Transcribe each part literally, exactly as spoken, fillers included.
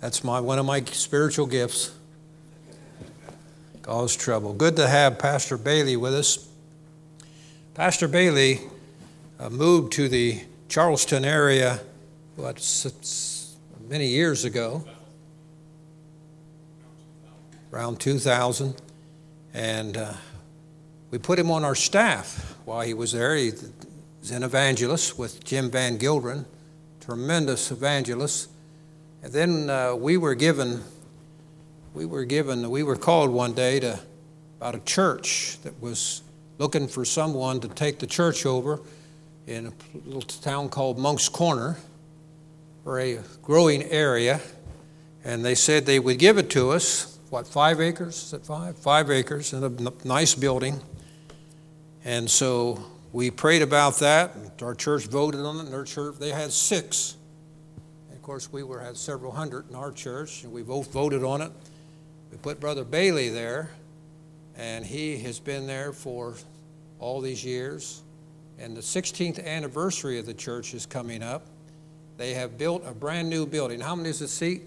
That's my one of my spiritual gifts. Cause trouble. Good to have Pastor Bailey with us. Pastor Bailey uh, moved to the Charleston area what, many years ago, around two thousand, and uh, we put him on our staff while he was there. He was an evangelist with Jim Van Gildren, tremendous evangelist. And then uh, we were given, we were given, we were called one day to about a church that was looking for someone to take the church over in a little town called Monk's Corner, for a growing area. And they said they would give it to us, what, five acres? Is it five? Five acres in a nice building. And so we prayed about that. Our church voted on it, and their church, they had six. And of course, we were had several hundred in our church, and we both voted on it. We put Brother Bailey there, and he has been there for all these years. And the sixteenth anniversary of the church is coming up. They have built a brand new building. How many is the seat?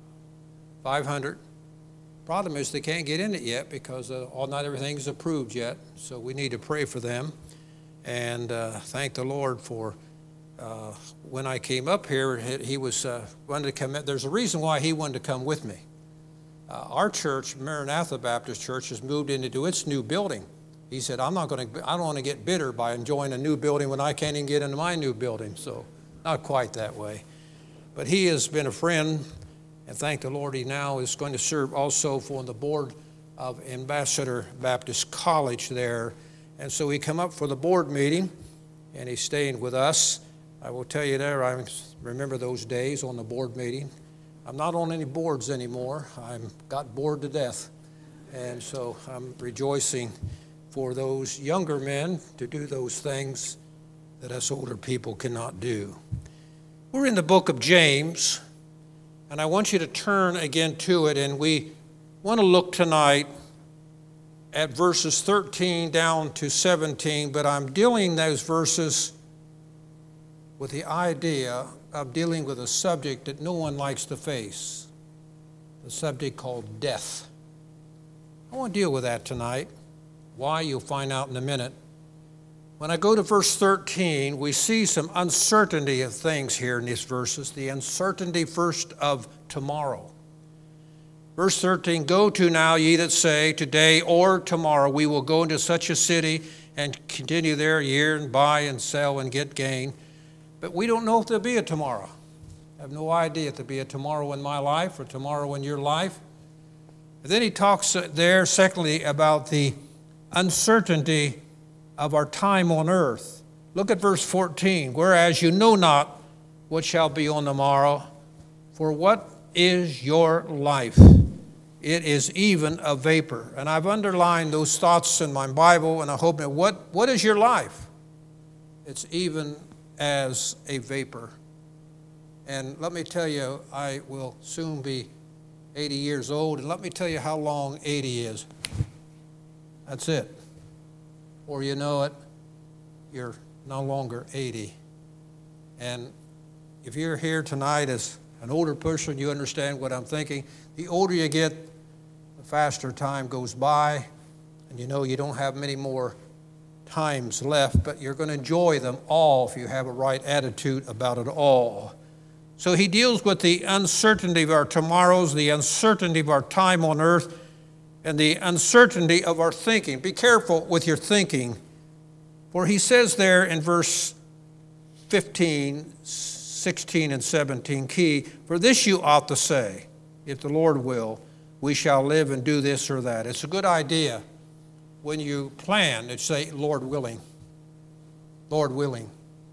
five hundred. Problem is they can't get in it yet because uh, all not everything is approved yet. So we need to pray for them. And uh, thank the Lord for uh, when I came up here, he, he was uh, wanted to come in. There's a reason why he wanted to come with me. Uh, our church, Maranatha Baptist Church, has moved into its new building. He said, I'm not going to, I don't want to get bitter by enjoying a new building when I can't even get into my new building. So not quite that way. But he has been a friend, and thank the Lord he now is going to serve also for the board of Ambassador Baptist College there. And so he come up for the board meeting, and he's staying with us. I will tell you there, I remember those days on the board meeting. I'm not on any boards anymore. I'm got bored to death. And so I'm rejoicing for those younger men to do those things that us older people cannot do. We're in the book of James, and I want you to turn again to it, and we want to look tonight at verses thirteen down to seventeen, but I'm dealing those verses with the idea of dealing with a subject that no one likes to face, the subject called death. I want to deal with that tonight. Why, you'll find out in a minute. When I go to verse thirteen, we see some uncertainty of things here in these verses. The uncertainty first of tomorrow. Verse thirteen, go to now ye that say, today or tomorrow we will go into such a city and continue there a year and buy and sell and get gain. But we don't know if there'll be a tomorrow. I have no idea if there'll be a tomorrow in my life or tomorrow in your life. And then he talks there, secondly, about the uncertainty of our time on earth. Look at verse fourteen. Whereas you know not what shall be on the morrow, for what is your life? It is even a vapor. And I've underlined those thoughts in my Bible, and I hope that what, what is your life? It's even as a vapor. And let me tell you, I will soon be eighty years old, and let me tell you how long eighty is. That's it. Or you know it, you're no longer eighty. And if you're here tonight as an older person, you understand what I'm thinking. The older you get, the faster time goes by, and you know you don't have many more times left, but you're going to enjoy them all if you have a right attitude about it all. So he deals with the uncertainty of our tomorrows, the uncertainty of our time on earth, and the uncertainty of our thinking. Be careful with your thinking. For he says there in verse fifteen, sixteen, and seventeen, key, for this you ought to say, if the Lord will, we shall live and do this or that. It's a good idea when you plan to say, Lord willing, Lord willing,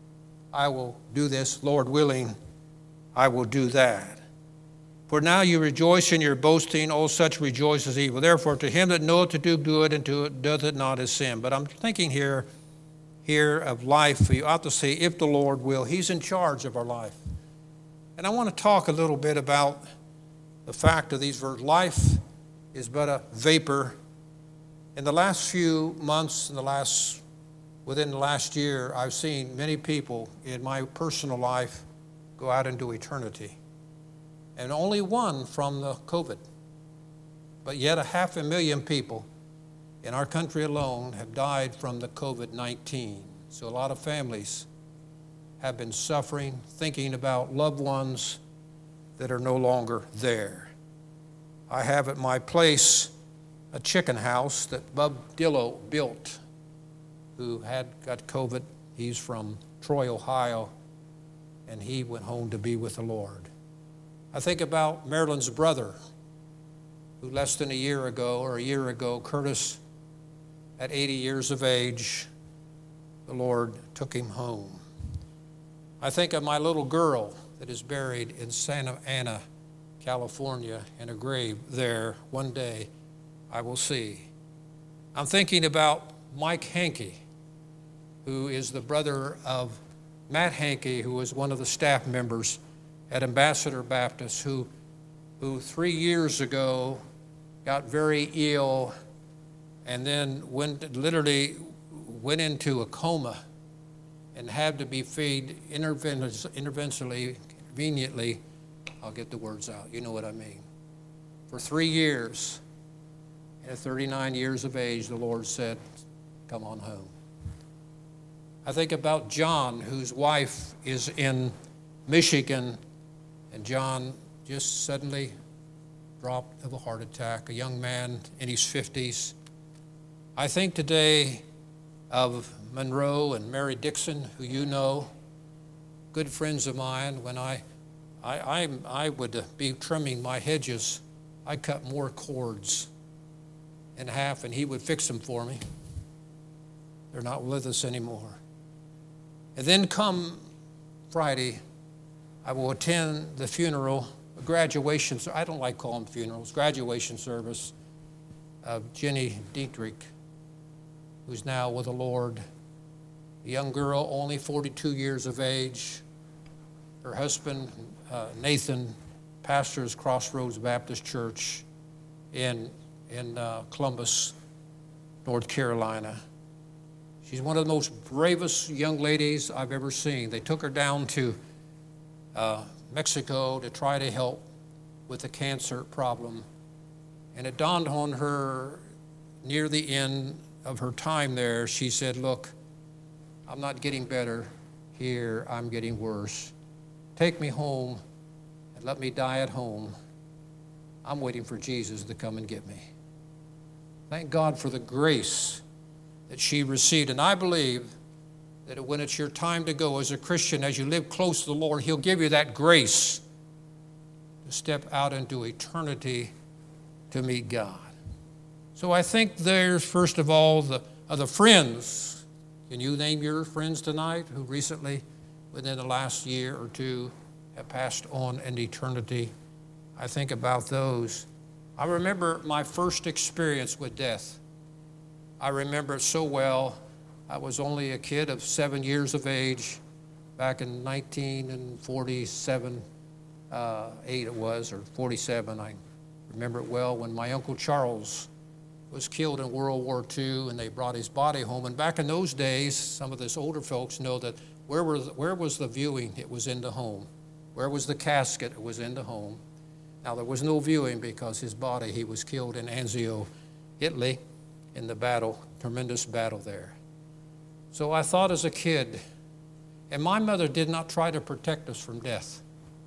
I will do this, Lord willing, I will do that. For now you rejoice in your boasting, all such rejoice as evil. Therefore, to him that knoweth to do good and to it doth it not is sin. But I'm thinking here, here of life. You ought to say, if the Lord will. He's in charge of our life. And I want to talk a little bit about the fact of these verses. Life is but a vapor. In the last few months, in the last, within the last year, I've seen many people in my personal life go out into eternity. and only one from the COVID. But yet a half a million people in our country alone have died from the COVID nineteen. So a lot of families have been suffering, thinking about loved ones that are no longer there. I have at my place a chicken house that Bub Dillo built, who had got COVID. He's from Troy, Ohio, and he went home to be with the Lord. I think about Marilyn's brother, who less than a year ago, or a year ago, Curtis, at eighty years of age, the Lord took him home. I think of my little girl that is buried in Santa Ana, California, in a grave there. One day I will see. I'm thinking about Mike Hankey, who is the brother of Matt Hankey, who was one of the staff members at Ambassador Baptist, who, who three years ago got very ill and then went, literally went into a coma and had to be fed interventionally, conveniently, I'll get the words out, you know what I mean. For three years, at thirty-nine years of age, the Lord said, come on home. I think about John, whose wife is in Michigan, and John just suddenly dropped of a heart attack, a young man in his fifties. I think today of Monroe and Mary Dixon, who you know, good friends of mine. When I, I, I, I would be trimming my hedges, I cut more cords in half, and he would fix them for me. They're not with us anymore. And then come Friday, I will attend the funeral, a graduation, I don't like calling them funerals, graduation service of Jenny Dietrich, who's now with the Lord. A young girl, only forty-two years of age. Her husband, uh, Nathan, pastors Crossroads Baptist Church in, in uh, Columbus, North Carolina. She's one of the most bravest young ladies I've ever seen. They took her down to uh, Mexico to try to help with the cancer problem. And it dawned on her near the end of her time there, she said, look, I'm not getting better here, I'm getting worse. Take me home and let me die at home. I'm waiting for Jesus to come and get me. Thank God for the grace that she received. And I believe that when it's your time to go as a Christian, as you live close to the Lord, He'll give you that grace to step out into eternity to meet God. So I think there's, first of all, the, uh, the friends. Can you name your friends tonight who recently, within the last year or two, have passed on in eternity? I think about those. I remember my first experience with death. I remember it so well. I was only a kid of seven years of age back in nineteen forty-seven, uh, eight it was, or forty-seven. I remember it well when my Uncle Charles was killed in World War Two, and they brought his body home. And back in those days, some of this older folks know that where was, where was the viewing? It was in the home. Where was the casket? It was in the home. Now, there was no viewing because his body, he was killed in Anzio, Italy, in the battle, tremendous battle there. So I thought as a kid, and my mother did not try to protect us from death.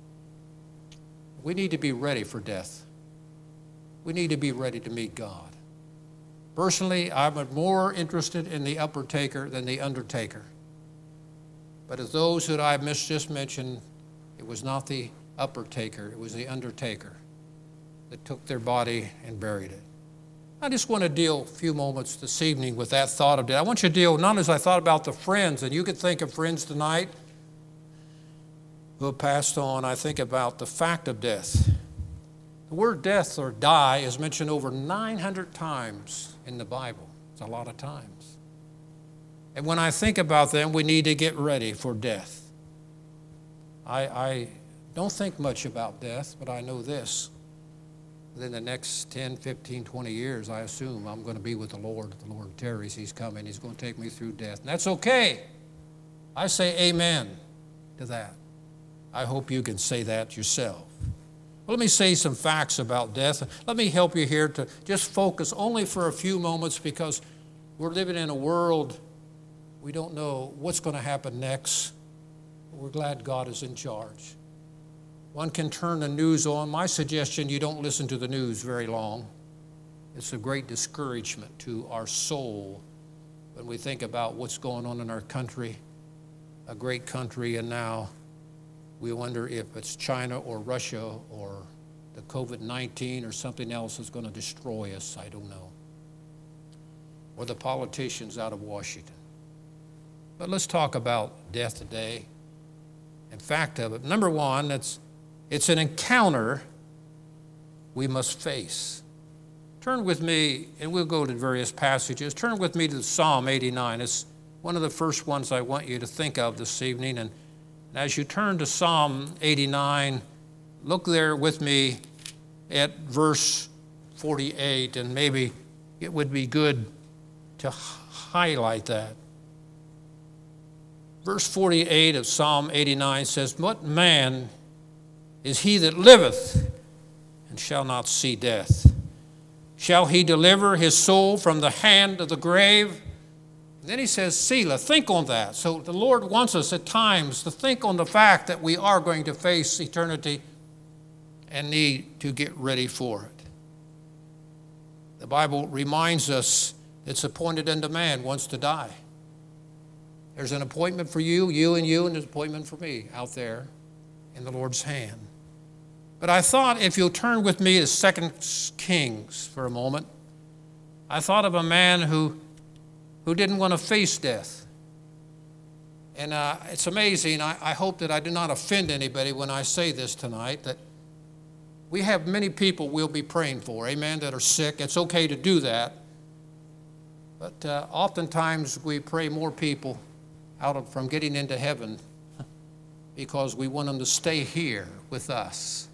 We need to be ready for death. We need to be ready to meet God. Personally, I'm more interested in the upper taker than the undertaker. But as those that I just mentioned, it was not the upper taker, it was the undertaker that took their body and buried it. I just want to deal a few moments this evening with that thought of death. I want you to deal, not as I thought about the friends, and you could think of friends tonight who have passed on. I think about the fact of death. The word death or die is mentioned over nine hundred times in the Bible. It's a lot of times. And when I think about them, we need to get ready for death. I, I don't think much about death, but I know this. Within the next ten, fifteen, twenty years, I assume I'm going to be with the Lord. The Lord tarries, He's coming. He's going to take me through death. And that's okay. I say amen to that. I hope you can say that yourself. Well, let me say some facts about death. Let me help you here to just focus only for a few moments, because we're living in a world we don't know what's going to happen next. But we're glad God is in charge. One can turn the news on. My suggestion, you don't listen to the news very long. It's a great discouragement to our soul when we think about what's going on in our country, a great country, and now we wonder if it's China or Russia or the COVID nineteen or something else is going to destroy us. I don't know. Or the politicians out of Washington. But let's talk about death today and fact of it. Number one, it's, it's an encounter we must face. Turn with me, and we'll go to various passages. Turn with me to Psalm eighty-nine. It's one of the first ones I want you to think of this evening. And as you turn to Psalm eighty-nine, look there with me at verse forty-eight, and maybe it would be good to highlight that. Verse forty-eight of Psalm eighty-nine says, "What man is he that liveth and shall not see death? Shall he deliver his soul from the hand of the grave?" And then he says, Selah, think on that. So the Lord wants us at times to think on the fact that we are going to face eternity and need to get ready for it. The Bible reminds us it's appointed unto man once to die. There's an appointment for you, you and you, and there's an appointment for me out there in the Lord's hand. But I thought if you'll turn with me to Second Kings for a moment, I thought of a man who, who didn't want to face death. And uh, it's amazing. I, I hope that I do not offend anybody when I say this tonight, that we have many people we'll be praying for, amen, that are sick. It's okay to do that. But uh, oftentimes we pray more people out of, from getting into heaven because we want them to stay here with us.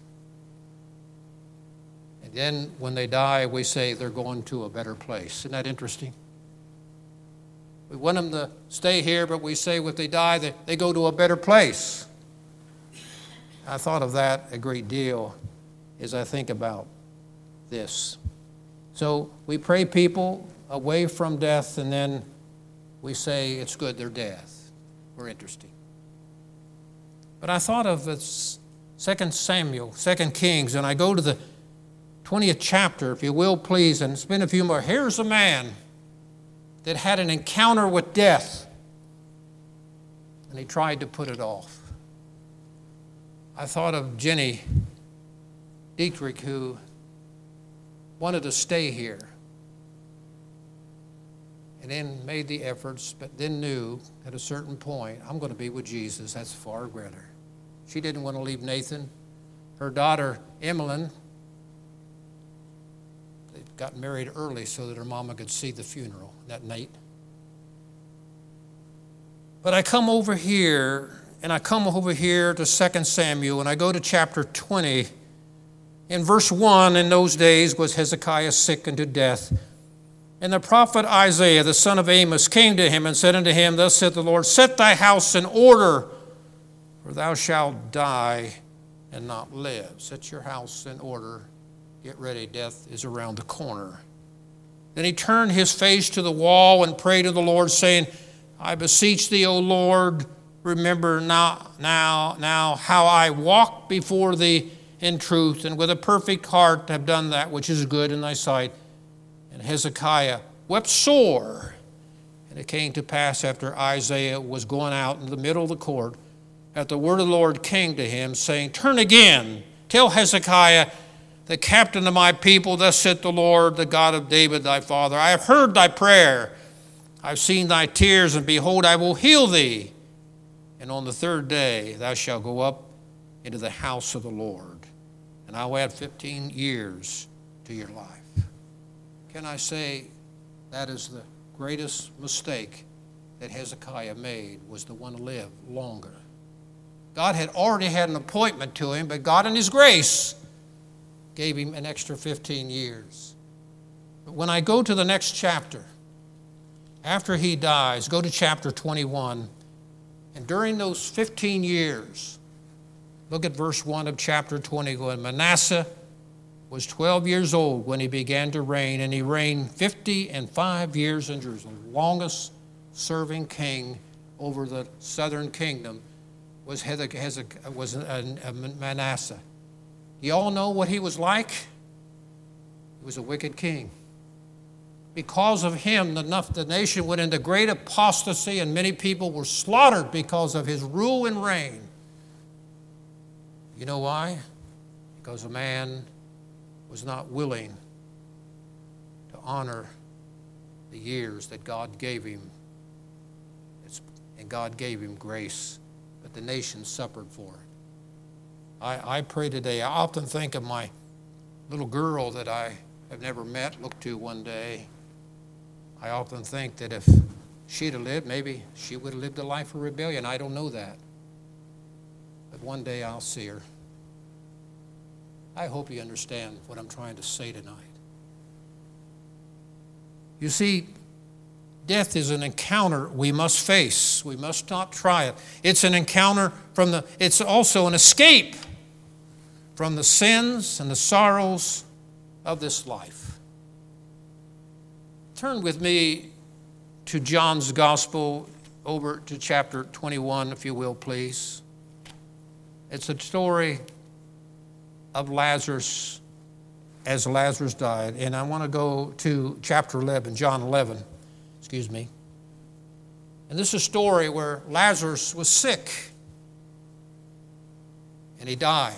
And then when they die, we say they're going to a better place. Isn't that interesting? We want them to stay here, but we say when they die, they, they go to a better place. I thought of that a great deal as I think about this. So we pray people away from death, and then we say it's good they're dead. We're interesting. But I thought of this Second Samuel, Second Kings, and I go to the twentieth chapter, if you will, please, and spend a few more. Here's a man that had an encounter with death, and he tried to put it off. I thought of Jenny Dietrich, who wanted to stay here, and then made the efforts, but then knew at a certain point, I'm going to be with Jesus. That's far greater. She didn't want to leave Nathan. Her daughter, Emmeline, they got married early so that her mama could see the funeral. Isn't that Nate? But I come over here, and I come over here to Second Samuel, and I go to chapter twenty. In verse one, in those days was Hezekiah sick unto death. And the prophet Isaiah, the son of Amos, came to him and said unto him, Thus saith the Lord, Set thy house in order, for thou shalt die and not live. Set your house in order. Get ready, death is around the corner. Then he turned his face to the wall and prayed to the Lord, saying, I beseech thee, O Lord, remember now, now, now how I walked before thee in truth, and with a perfect heart have done that which is good in thy sight. And Hezekiah wept sore. And it came to pass after Isaiah was going out in the middle of the court, that the word of the Lord came to him, saying, Turn again, tell Hezekiah, the captain of my people, thus saith the Lord, the God of David thy father, I have heard thy prayer, I have seen thy tears, and behold, I will heal thee. And on the third day thou shalt go up into the house of the Lord, and I will add fifteen years to your life. Can I say that is the greatest mistake that Hezekiah made, was to want to live longer. God had already had an appointment to him, but God in his grace gave him an extra fifteen years. But when I go to the next chapter, after he dies, go to chapter twenty-one, and during those fifteen years, Look at verse one of chapter twenty. When Manasseh was twelve years old when he began to reign, and he reigned fifty and five years in Jerusalem. Longest serving king over the southern kingdom was, Hezekiah, was Manasseh. You all know what he was like? He was a wicked king. Because of him, the, the nation went into great apostasy, and many people were slaughtered because of his rule and reign. You know why? Because a man was not willing to honor the years that God gave him. And God gave him grace, but the nation suffered for it. I, I pray today, I often think of my little girl that I have never met, looked to one day. I often think that if she'd have lived, maybe she would have lived a life of rebellion. I don't know that. But one day I'll see her. I hope you understand what I'm trying to say tonight. You see, death is an encounter we must face. We must not try it. It's an encounter from the, it's also an escape from the sins and the sorrows of this life. Turn with me to John's Gospel, over to chapter twenty-one, if you will, please. It's a story of Lazarus as Lazarus died. And I want to go to chapter eleven, John eleven, excuse me. And this is a story where Lazarus was sick and he died.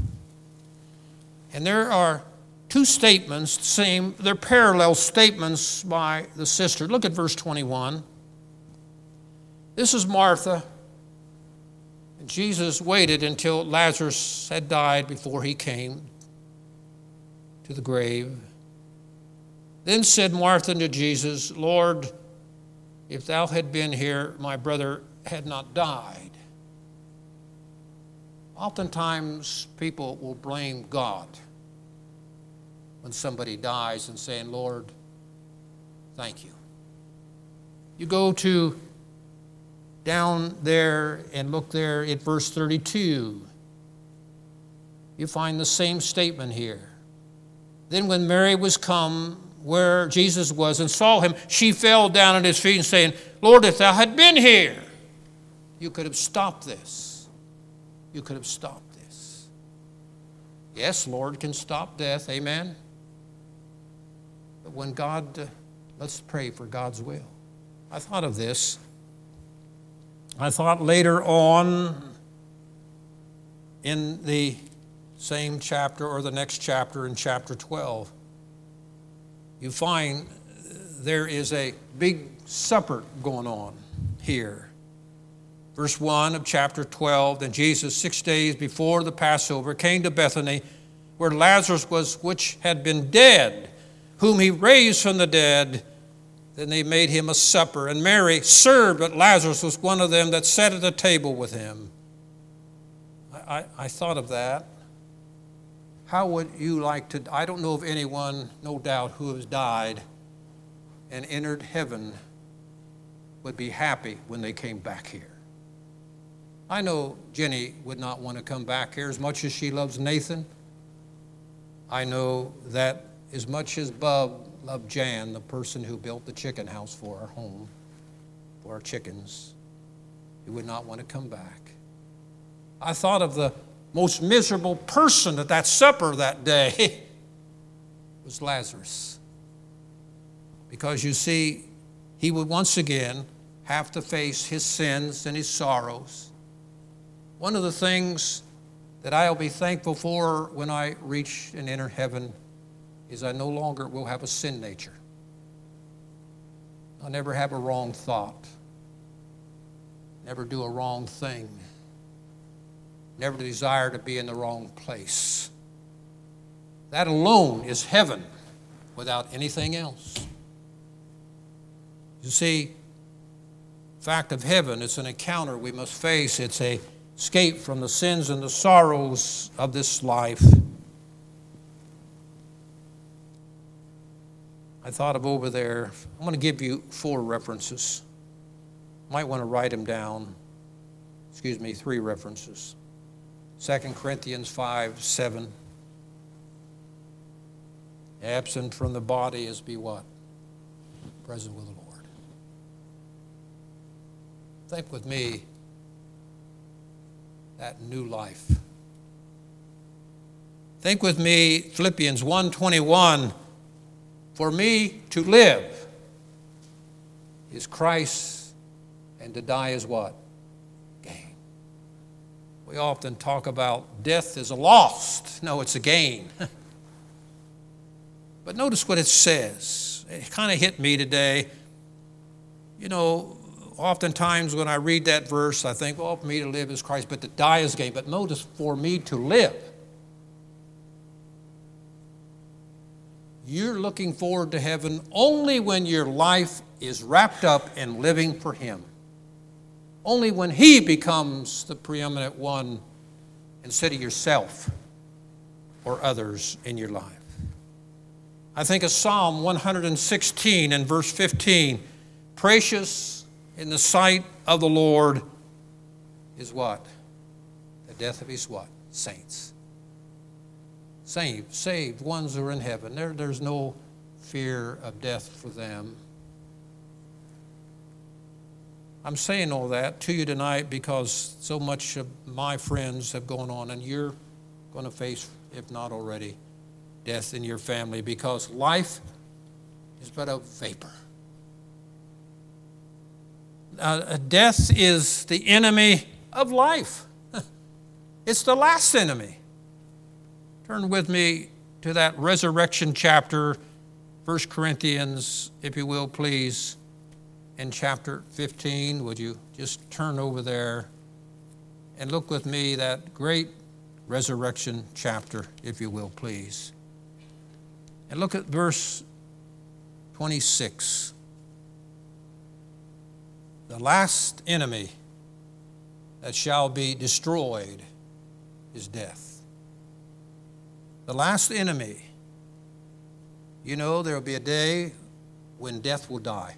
And there are two statements, same, they're parallel statements by the sister. Look at verse twenty-one. This is Martha. And Jesus waited until Lazarus had died before he came to the grave. Then said Martha to Jesus, Lord, if thou had been here, my brother had not died. Oftentimes, people will blame God when somebody dies and saying, Lord, thank you. You go to down there and look there at verse thirty-two. You find the same statement here. Then when Mary was come where Jesus was and saw him, she fell down at his feet and saying, Lord, if thou had been here, you could have stopped this. You could have stopped this. Yes, Lord can stop death, amen? But when God, uh, let's pray for God's will. I thought of this. I thought later on in the same chapter or the next chapter, in chapter twelve, you find there is a big supper going on here. Verse one of chapter twelve, then Jesus, six days before the Passover, came to Bethany, where Lazarus was, which had been dead, whom he raised from the dead. Then they made him a supper, and Mary served, but Lazarus was one of them that sat at the table with him. I, I, I thought of that. How would you like to, I don't know of anyone, no doubt, who has died and entered heaven would be happy when they came back here. I know Jenny would not want to come back here as much as she loves Nathan. I know that as much as Bub loved Jan, the person who built the chicken house for our home, for our chickens, he would not want to come back. I thought of the most miserable person at that supper that day was Lazarus. Because you see, he would once again have to face his sins and his sorrows. One of the things that I'll be thankful for when I reach and enter heaven is I no longer will have a sin nature. I'll never have a wrong thought. Never do a wrong thing. Never desire to be in the wrong place. That alone is heaven without anything else. You see, the fact of heaven, it's an encounter we must face. It's an escape from the sins and the sorrows of this life. I thought of over there, I'm going to give you four references. You might want to write them down. Excuse me, three references. Second Corinthians five, seven. Absent from the body is be what? Present with the Lord. Think with me that new life. Think with me Philippians one twenty-one. For me to live is Christ, and to die is what? Gain. We often talk about death is a loss. No, it's a gain. But notice what it says. It kind of hit me today. You know, oftentimes when I read that verse, I think, well, for me to live is Christ, but to die is gain. But notice, for me to live. You're looking forward to heaven only when your life is wrapped up in living for Him. Only when He becomes the preeminent one instead of yourself or others in your life. I think of Psalm one hundred sixteen and verse fifteen. Precious in the sight of the Lord is what? The death of His what? Saints. Saved, saved ones who are in heaven. There, there's no fear of death for them. I'm saying all that to you tonight because so much of my friends have gone on, and you're going to face, if not already, death in your family, because life is but a vapor. Uh, death is the enemy of life. It's the last enemy. Turn with me to that resurrection chapter, First Corinthians, if you will, please, in chapter fifteen. Would you just turn over there and look with me that great resurrection chapter, if you will, please. And look at verse twenty-six. The last enemy that shall be destroyed is death. The last enemy. You know, there will be a day when death will die.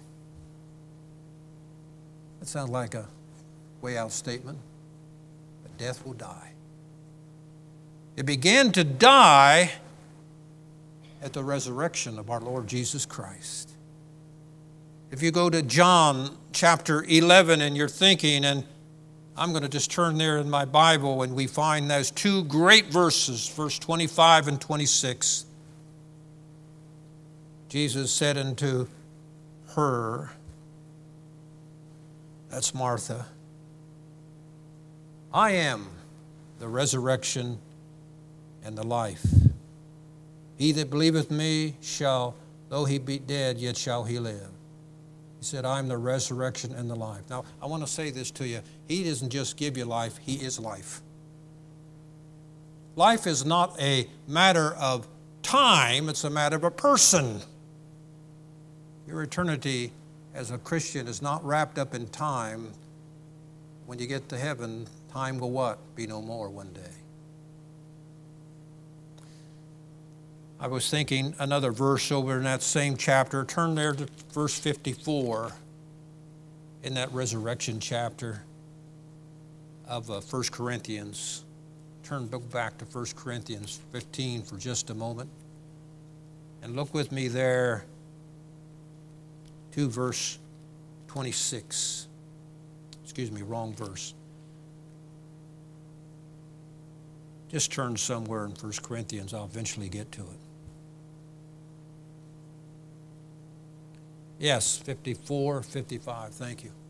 That sounds like a way out statement, but death will die. It began to die at the resurrection of our Lord Jesus Christ. If you go to John chapter eleven and you're thinking, and I'm going to just turn there in my Bible, and we find those two great verses, verse twenty-five and twenty-six. Jesus said unto her, that's Martha, I am the resurrection and the life. He that believeth me shall, though he be dead, yet shall he live. He said, I'm the resurrection and the life. Now, I want to say this to you. He doesn't just give you life, He is life. Life is not a matter of time, it's a matter of a person. Your eternity as a Christian is not wrapped up in time. When you get to heaven, time will what? Be no more one day. I was thinking another verse over in that same chapter. Turn there to verse fifty-four in that resurrection chapter of uh, First Corinthians. Turn back to First Corinthians fifteen for just a moment. And look with me there to verse twenty-six. Excuse me, wrong verse. Just turn somewhere in First Corinthians. I'll eventually get to it. Yes, fifty-four, fifty-five, thank you.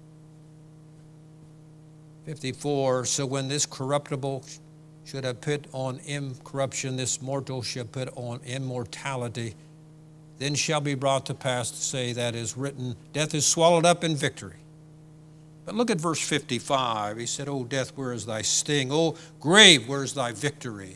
fifty-four, so when this corruptible should have put on incorruption, this mortal shall put on immortality, then shall be brought to pass to say that is written, death is swallowed up in victory. But look at verse fifty-five. He said, O death, where is thy sting? O grave, where is thy victory?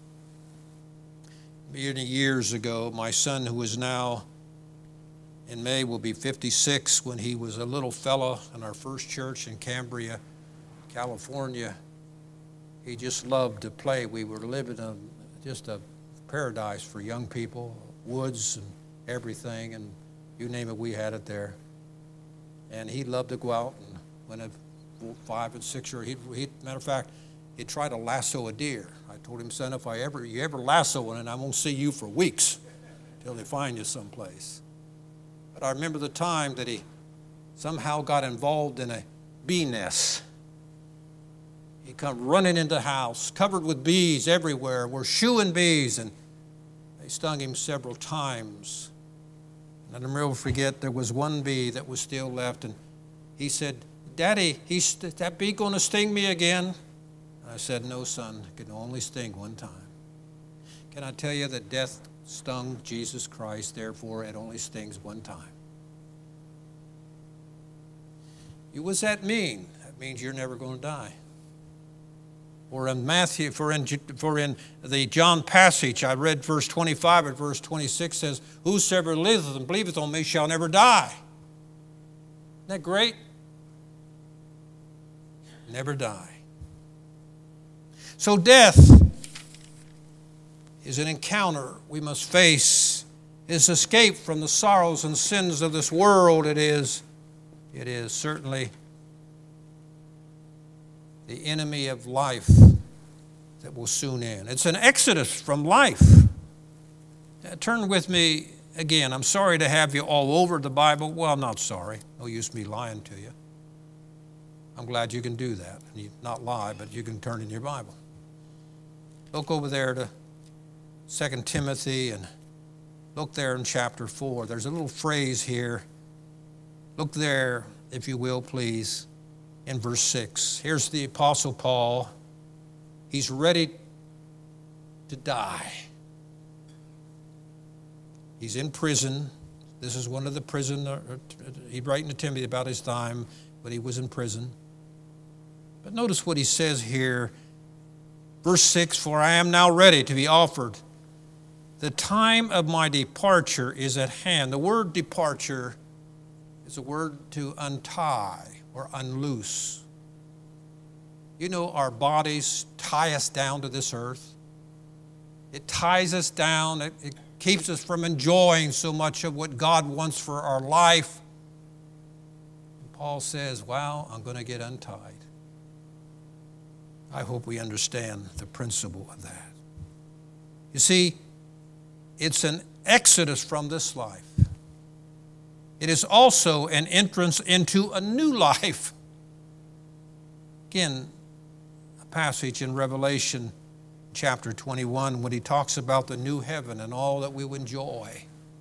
Many years ago, my son, who is now in May will be fifty-six, when he was a little fella in our first church in Cambria, California, he just loved to play. We were living in just a paradise for young people, woods and everything, and you name it, we had it there. And he loved to go out, and when at five and six years, he'd, he'd, matter of fact, he'd try to lasso a deer. I told him, son, if I ever you ever lasso one, and I won't see you for weeks till they find you someplace. But I remember the time that he somehow got involved in a bee nest. He come running into the house, covered with bees everywhere. We're shooing bees, and they stung him several times. And I'll never forget, there was one bee that was still left, and he said, Daddy, he's, that bee going to sting me again? And I said, no, son, it can only sting one time. Can I tell you that death stung Jesus Christ, therefore it only stings one time? You, what's that mean? That means you're never going to die. Or in Matthew, for in, for in the John passage, I read verse twenty-five and verse twenty-six says, whosoever liveth and believeth on me shall never die. Isn't that great? Never die. So death is an encounter we must face. It's escape from the sorrows and sins of this world. It is, it is certainly the enemy of life that will soon end. It's an exodus from life. Uh, turn with me again. I'm sorry to have you all over the Bible. Well, I'm not sorry. No use me lying to you. I'm glad you can do that. You not lie, but you can turn in your Bible. Look over there to Second Timothy and look there in chapter four. There's a little phrase here. Look there, if you will, please. In verse six, here's the Apostle Paul. He's ready to die. He's in prison. This is one of the prison, he's writing to Timothy about his time, but he was in prison. But notice what he says here. Verse six, for I am now ready to be offered. The time of my departure is at hand. The word departure is a word to untie or unloose. You know, our bodies tie us down to this earth. It ties us down. It, it keeps us from enjoying so much of what God wants for our life. And Paul says, wow, I'm going to get untied. I hope we understand the principle of that. You see, it's an exodus from this life. It is also an entrance into a new life. Again, a passage in Revelation chapter twenty-one when he talks about the new heaven and all that we will enjoy.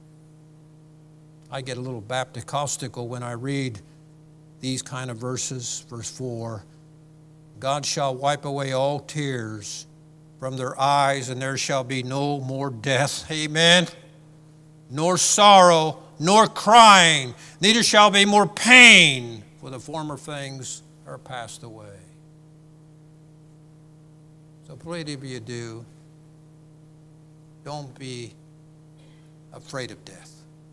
I get a little Bapticostical when I read these kind of verses. Verse four, God shall wipe away all tears from their eyes, and there shall be no more death. Amen. Nor sorrow, nor crying, neither shall be more pain, for the former things are passed away. So whatever you do, don't be afraid of death.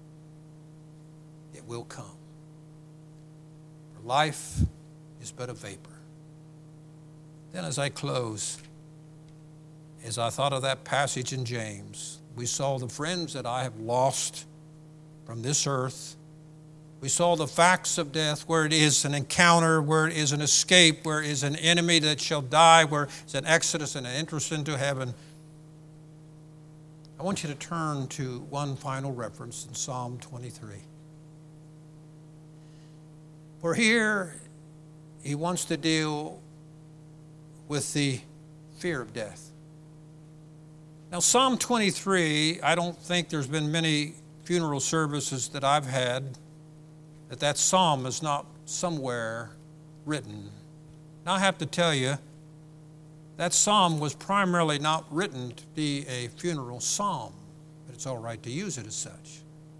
It will come. For life is but a vapor. Then as I close, as I thought of that passage in James, we saw the friends that I have lost from this earth. We saw the facts of death, where it is an encounter, where it is an escape, where it is an enemy that shall die, where it's an exodus and an entrance into heaven. I want you to turn to one final reference in Psalm twenty-three. For here, he wants to deal with the fear of death. Now, Psalm twenty-three, I don't think there's been many funeral services that I've had that that psalm is not somewhere written. Now, I have to tell you, that psalm was primarily not written to be a funeral psalm, but it's all right to use it as such.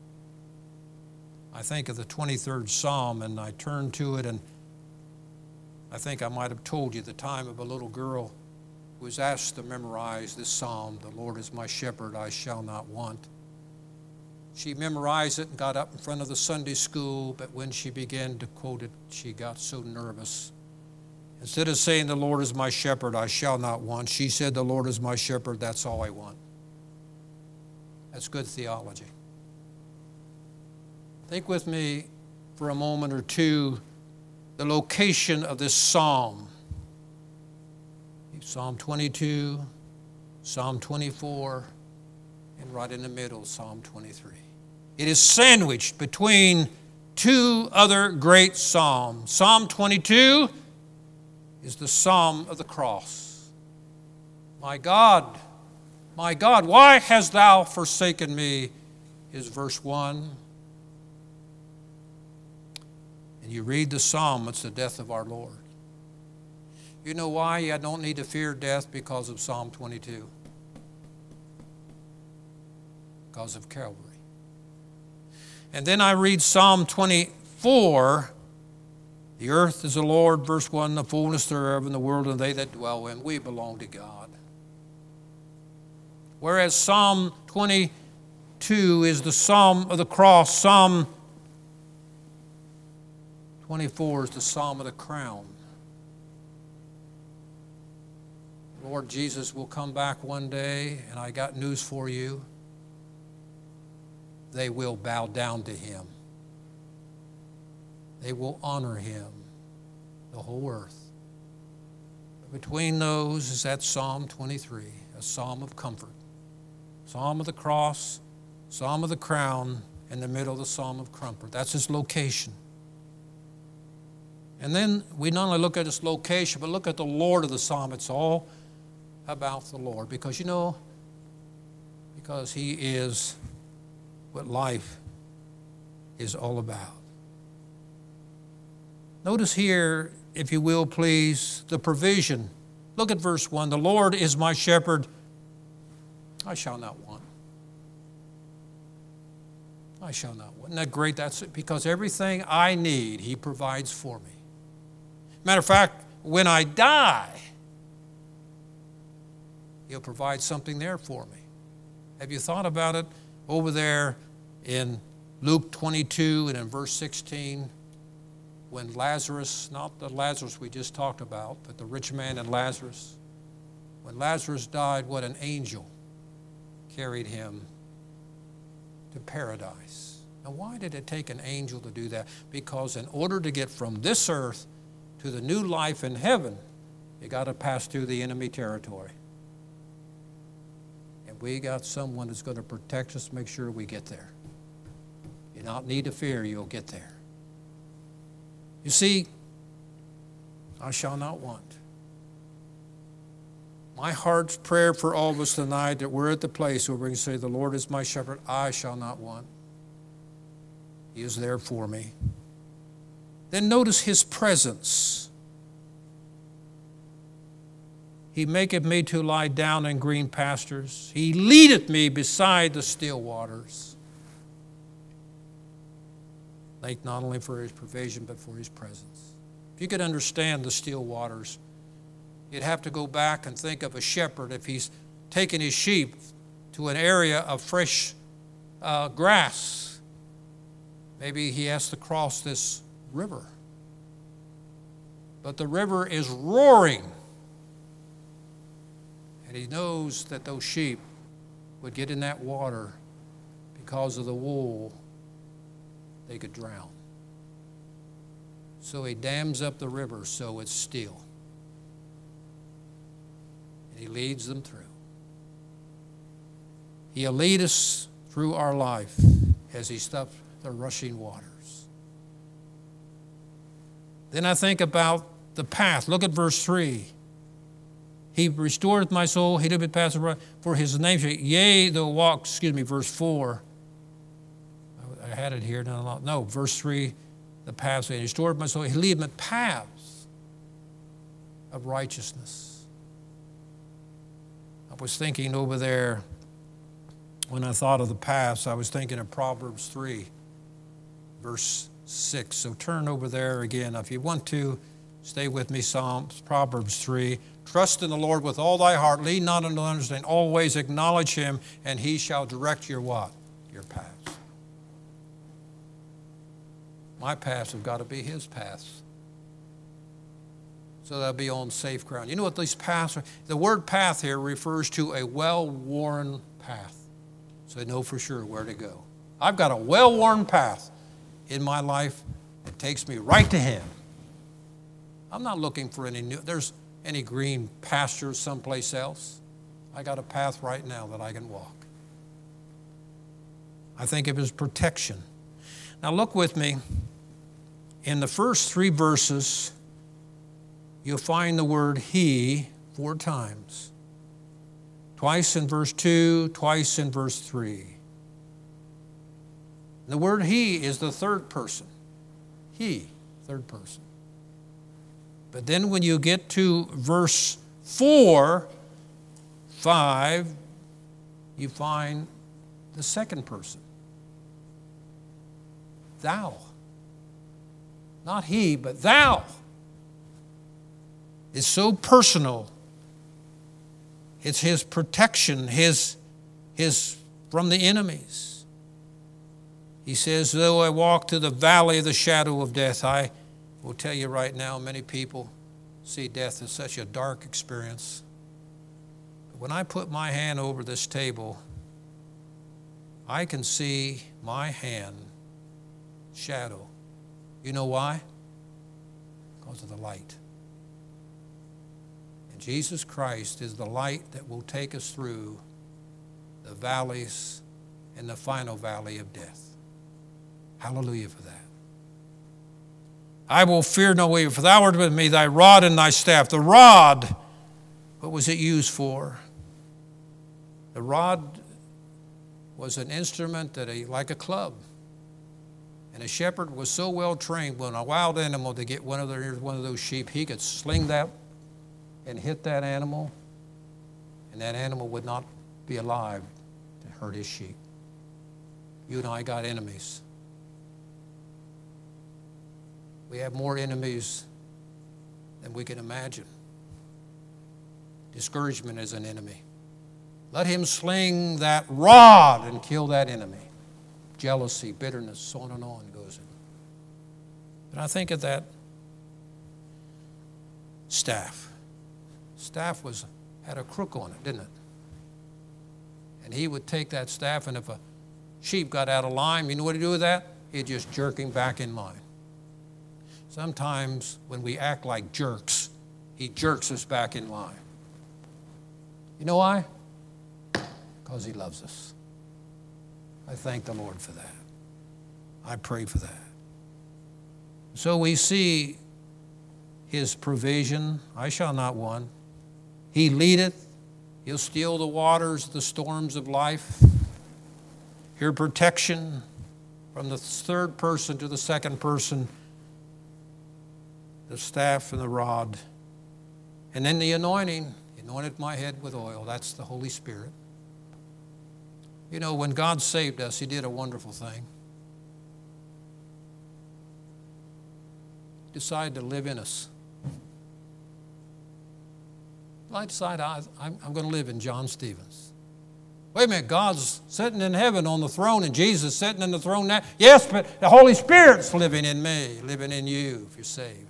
I think of the twenty-third Psalm, and I turn to it, and I think I might have told you the time of a little girl who was asked to memorize this psalm, the Lord is my shepherd, I shall not want. She memorized it and got up in front of the Sunday school, but when she began to quote it, she got so nervous. Instead of saying, the Lord is my shepherd, I shall not want, she said, the Lord is my shepherd, that's all I want. That's good theology. Think with me for a moment or two the location of this psalm. Psalm twenty-two, Psalm twenty-four, and right in the middle, Psalm twenty-three. It is sandwiched between two other great psalms. Psalm twenty-two is the psalm of the cross. My God, my God, why hast thou forsaken me? Is verse one. And you read the psalm, it's the death of our Lord. You know why I don't need to fear death? Because of Psalm twenty-two. Because of Calvary. And then I read Psalm twenty-four. The earth is the Lord, verse one, the fullness thereof, and the world and they that dwell in. We belong to God. Whereas Psalm twenty-two is the psalm of the cross, Psalm twenty-four is the psalm of the crown. Lord Jesus will come back one day, and I got news for you. They will bow down to him. They will honor him, the whole earth. But between those is that Psalm twenty-three, a psalm of comfort. Psalm of the cross, psalm of the crown, in the middle of the psalm of comfort. That's his location. And then we not only look at its location, but look at the Lord of the psalm. It's all about the Lord. Because, you know, because he is what life is all about. Notice here, if you will, please, the provision. Look at verse one. The Lord is my shepherd. I shall not want. I shall not want. Isn't that great? That's it. Because everything I need, he provides for me. Matter of fact, when I die, he'll provide something there for me. Have you thought about it over there in Luke twenty-two and in verse sixteen? When Lazarus, not the Lazarus we just talked about, but the rich man and Lazarus, when Lazarus died, what an angel carried him to paradise. Now, why did it take an angel to do that? Because in order to get from this earth to the new life in heaven, you got to pass through the enemy territory. And we got someone that's going to protect us, make sure we get there. You don't need to fear, you'll get there. You see, I shall not want. My heart's prayer for all of us tonight that we're at the place where we can say, the Lord is my shepherd, I shall not want. He is there for me. Then notice his presence. He maketh me to lie down in green pastures. He leadeth me beside the still waters. Thank not only for his provision, but for his presence. If you could understand the still waters, you'd have to go back and think of a shepherd if he's taking his sheep to an area of fresh uh, grass. Maybe he has to cross this river. But the river is roaring. And he knows that those sheep would get in that water because of the wool. They could drown. So he dams up the river so it's still. And he leads them through. He'll lead us through our life as he stops the rushing waters. Then I think about the path. Look at verse three. He restoreth my soul, he did be passed for his name's sake. Yea, though walk, excuse me, verse four. I had it here. No, no, verse three, the paths. He restored my soul. He lead me paths of righteousness. I was thinking over there, when I thought of the paths, I was thinking of Proverbs three, verse six. So turn over there again. If you want to, stay with me, Psalms, Proverbs three. Trust in the Lord with all thy heart. Lean not unto understanding. Always acknowledge him, and he shall direct your what? Your paths. My paths have got to be his paths. So they'll be on safe ground. You know what these paths are? The word path here refers to a well-worn path. So they know for sure where to go. I've got a well-worn path in my life that takes me right to him. I'm not looking for any new. There's any green pasture someplace else. I got a path right now that I can walk. I think of his protection. Now look with me. In the first three verses, you'll find the word he four times. Twice in verse two, twice in verse three. The word he is the third person. He, third person. But then when you get to verse four, five, you find the second person. Thou. Not he, but thou. It's so personal. It's his protection, his, his from the enemies. He says, though I walk through the valley of the shadow of death, I will tell you right now, many people see death as such a dark experience. But when I put my hand over this table, I can see my hand shadow. You know why? Because of the light. And Jesus Christ is the light that will take us through the valleys and the final valley of death. Hallelujah for that. I will fear no evil, for thou art with me, thy rod and thy staff. The rod, what was it used for? The rod was an instrument that a, like a club. And a shepherd was so well trained when a wild animal to get one of, their, one of those sheep, he could sling that and hit that animal, and that animal would not be alive to hurt his sheep. You and I got enemies. We have more enemies than we can imagine. Discouragement is an enemy. Let him sling that rod and kill that enemy. Jealousy, bitterness, so on and on goes it. And I think of that staff. Staff was had a crook on it, didn't it? And he would take that staff, and if a sheep got out of line, you know what he'd do with that? He'd just jerk him back in line. Sometimes when we act like jerks, he jerks us back in line. You know why? Because he loves us. I thank the Lord for that. I pray for that. So we see his provision. I shall not want. He leadeth. He'll still the waters, the storms of life. Your protection from the third person to the second person, the staff and the rod. And then the anointing. He anointed my head with oil. That's the Holy Spirit. You know, when God saved us, he did a wonderful thing. He decided to live in us. I decided I, I'm, I'm going to live in John Stevens. Wait a minute, God's sitting in heaven on the throne and Jesus sitting in the throne now. Yes, but the Holy Spirit's living in me, living in you if you're saved.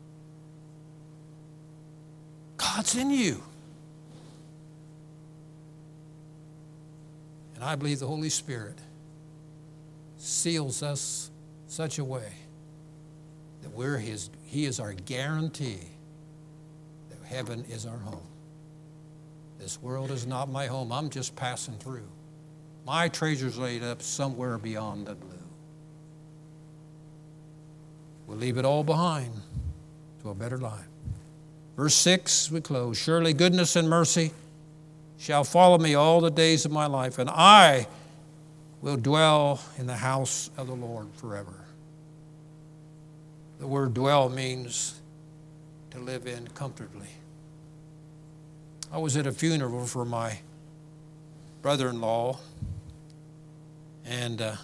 God's in you. And I believe the Holy Spirit seals us such a way that we're his, he is our guarantee that heaven is our home. This world is not my home. I'm just passing through. My treasure's laid up somewhere beyond the blue. We'll leave it all behind to a better life. Verse six, we close. Surely goodness and mercy shall follow me all the days of my life, and I will dwell in the house of the Lord forever. The word dwell means to live in comfortably. I was at a funeral for my brother-in-law, and uh,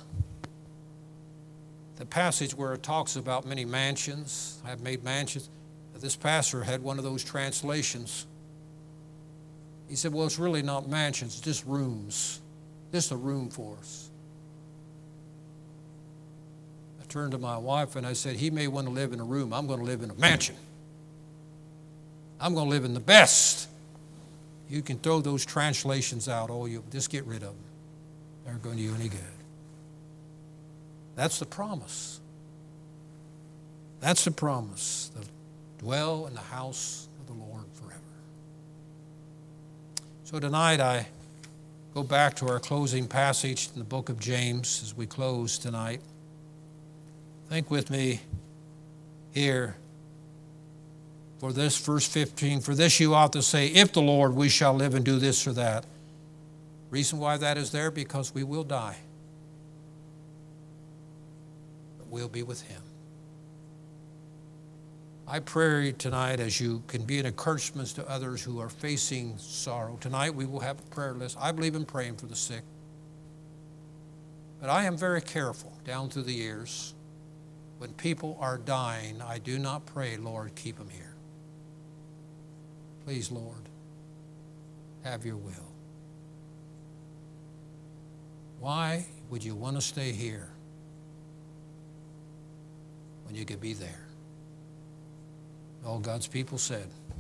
the passage where it talks about many mansions, I've made mansions, this pastor had one of those translations. He said, well, it's really not mansions, it's just rooms. Just a room for us. I turned to my wife and I said, he may want to live in a room. I'm going to live in a mansion. I'm going to live in the best. You can throw those translations out, all you just get rid of them. They're not going to do you any good. That's the promise. That's the promise. To dwell in the house of the Lord forever. So tonight I go back to our closing passage in the book of James as we close tonight. Think with me here. For this, verse fifteen, for this you ought to say, if the Lord, we shall live and do this or that. Reason why that is there, because we will die. But we'll be with him. I pray tonight as you can be an encouragement to others who are facing sorrow. Tonight we will have a prayer list. I believe in praying for the sick. But I am very careful down through the years. When people are dying, I do not pray, Lord, keep them here. Please, Lord, have your will. Why would you want to stay here when you could be there? All God's people said.